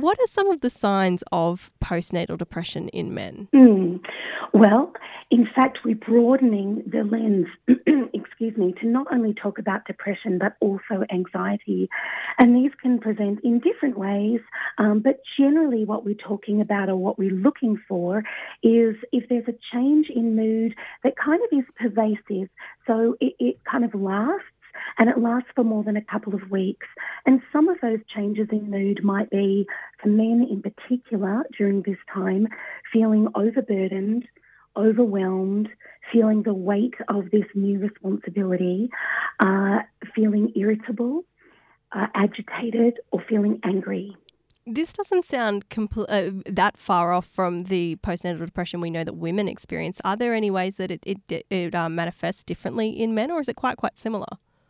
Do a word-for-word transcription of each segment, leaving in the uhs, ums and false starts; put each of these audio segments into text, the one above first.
what are some of the signs of postnatal depression in men? Mm. Well, in fact, we're broadening the lens, excuse me, to not only talk about depression, but also anxiety. And these can present in different ways, um, but generally what we're talking about or what we're looking for is if there's a change in mood that kind of is pervasive. So it, it kind of lasts, and it lasts for more than a couple of weeks. And some of those changes in mood might be, for men in particular, during this time, feeling overburdened, overwhelmed, feeling the weight of this new responsibility, uh, feeling irritable, uh, agitated, or feeling angry. This doesn't sound compl- uh, that far off from the postnatal depression we know that women experience. Are there any ways that it, it, it uh, manifests differently in men, or is it quite, quite similar?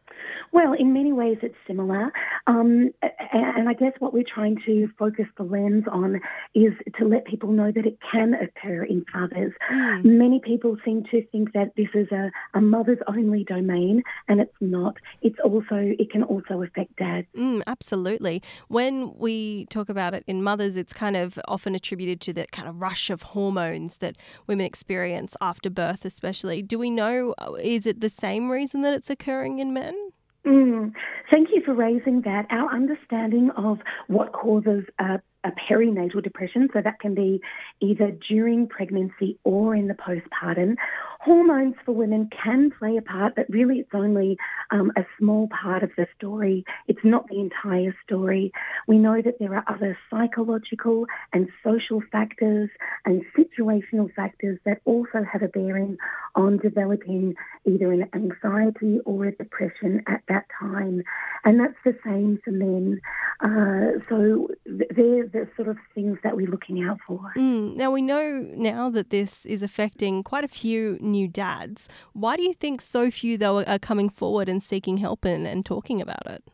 Well, in many ways it's similar. Um, and I guess what we're trying to focus the lens on is to let people know that it can occur in fathers. Mm. Many people seem to think that this is a, a mother's only domain, and it's not. It's also, it can also affect dads. Mm, absolutely. When we talk about it in mothers, it's kind of often attributed to that kind of rush of hormones that women experience after birth, especially. Do we know, is it the same reason that it's occurring in men? Mm, thank you for raising that. Our understanding of what causes a, a perinatal depression, so that can be either during pregnancy or in the postpartum. Hormones for women can play a part, but really it's only um, a small part of the story. It's not the entire story. We know that there are other psychological and social factors and situational factors that also have a bearing on developing either an anxiety or a depression at that time. And that's the same for men. Uh, so they're the sort of things that we're looking out for. Mm. Now, we know now that this is affecting quite a few new dads. Why do you think so few, though, are coming forward and seeking help and, and talking about it?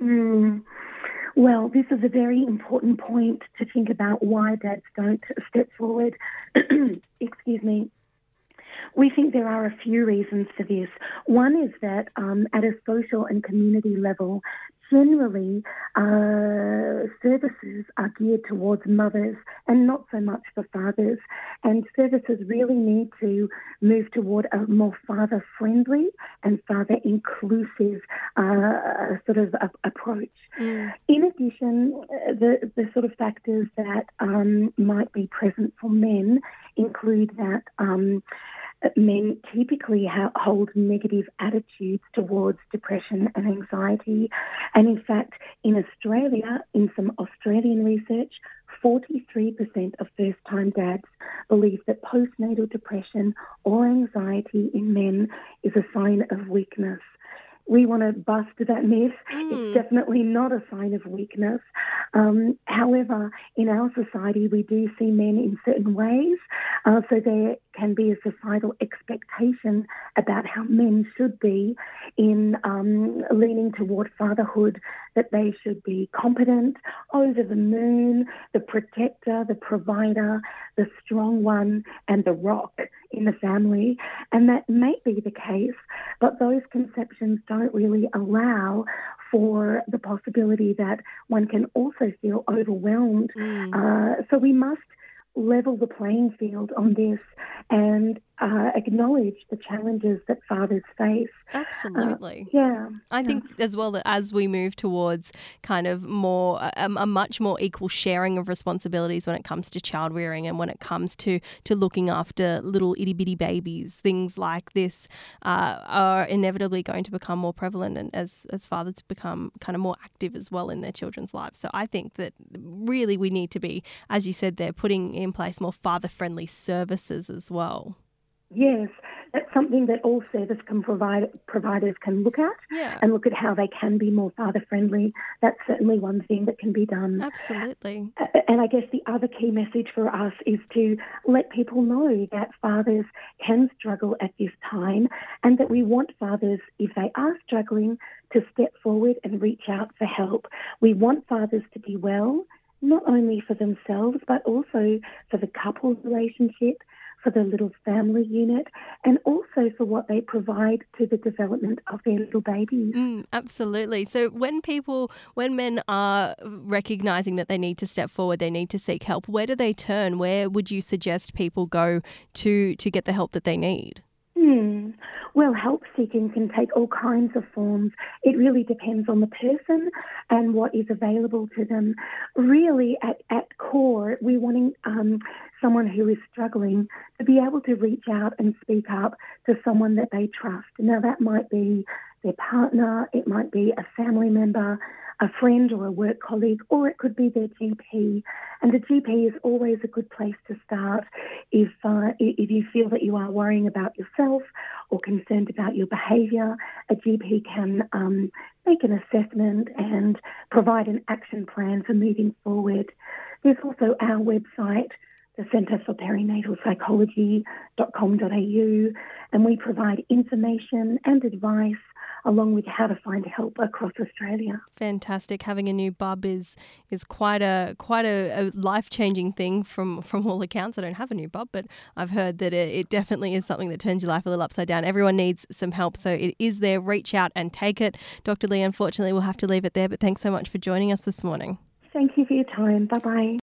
Mm. Well, this is a very important point to think about why dads don't step forward. Excuse me. We think there are a few reasons for this. One is that um, at a social and community level, generally uh, services are geared towards mothers and not so much for fathers. And services really need to move toward a more father-friendly and father-inclusive uh, sort of a- approach. Mm. In addition, the, the sort of factors that um, might be present for men include that um, men typically ha- hold negative attitudes towards depression and anxiety. And in fact, in Australia, in some Australian research, forty-three percent of first-time dads believe that postnatal depression or anxiety in men is a sign of weakness. We want to bust that myth. Mm. It's definitely not a sign of weakness. Um, however, in our society, we do see men in certain ways. Uh, so there can be a societal expectation about how men should be in um, leaning toward fatherhood, that they should be competent, over the moon, the protector, the provider, the strong one, and the rock in the family. And that may be the case, but those conceptions don't really allow for the possibility that one can also feel overwhelmed. Mm. Uh, so we must level the playing field on this and uh, acknowledge the challenges that fathers face. Absolutely. Uh, yeah. I think yeah. as well that as we move towards kind of more, a, a much more equal sharing of responsibilities when it comes to child rearing and when it comes to, to looking after little itty bitty babies, things like this uh, are inevitably going to become more prevalent, and as, as fathers become kind of more active as well in their children's lives. So I think that really we need to be, as you said there, putting in place more father-friendly services as well. Yes, that's something that all service can provide, providers can look at yeah. and look at how they can be more father-friendly. That's certainly one thing that can be done. Absolutely. And I guess the other key message for us is to let people know that fathers can struggle at this time, and that we want fathers, if they are struggling, to step forward and reach out for help. We want fathers to be well, not only for themselves, but also for the couple relationship, for the little family unit, and also for what they provide to the development of their little babies. Mm, absolutely. So when people, when men are recognizing that they need to step forward, they need to seek help, where do they turn? Where would you suggest people go to to get the help that they need? Hmm. Well, help seeking can take all kinds of forms. It really depends on the person and what is available to them. Really, at, at core, we're wanting um, someone who is struggling to be able to reach out and speak up to someone that they trust. Now, that might be their partner, it might be a family member, a friend or a work colleague, or it could be their G P. And the G P is always a good place to start if uh, if you feel that you are worrying about yourself or concerned about your behaviour. A G P can um, make an assessment and provide an action plan for moving forward. There's also our website, the Centre for Perinatal Psychology dot com dot a u, and we provide information and advice along with how to find help across Australia. Fantastic. Having a new bub is is quite a quite a, a life-changing thing from, from all accounts. I don't have a new bub, but I've heard that it, it definitely is something that turns your life a little upside down. Everyone needs some help, so it is there. Reach out and take it. Doctor Lee, unfortunately, we'll have to leave it there, but thanks so much for joining us this morning. Thank you for your time. Bye-bye.